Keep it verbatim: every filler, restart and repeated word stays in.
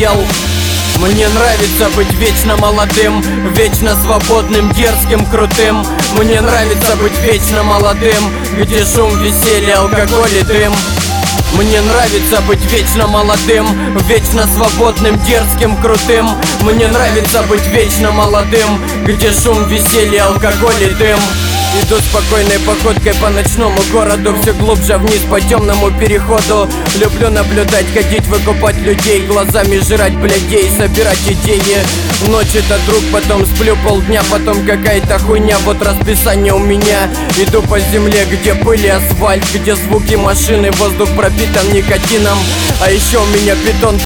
дел. Мне нравится быть вечно молодым, вечно свободным, дерзким, крутым. Мне нравится быть вечно молодым, где шум, веселье, алкоголь и дым. Мне нравится быть вечно молодым, вечно свободным, дерзким, крутым. Мне нравится быть вечно молодым, где шум, веселье, алкоголь и дым. Иду спокойной походкой по ночному городу, все глубже вниз по темному переходу. Люблю наблюдать, ходить, выкупать людей, глазами жрать блядей, собирать идеи. В ночь это друг, потом сплю полдня, потом какая-то хуйня. Вот расписание у меня. Иду по земле, где пыль и асфальт, где звуки машины, воздух пропитан никотином. А еще у меня питон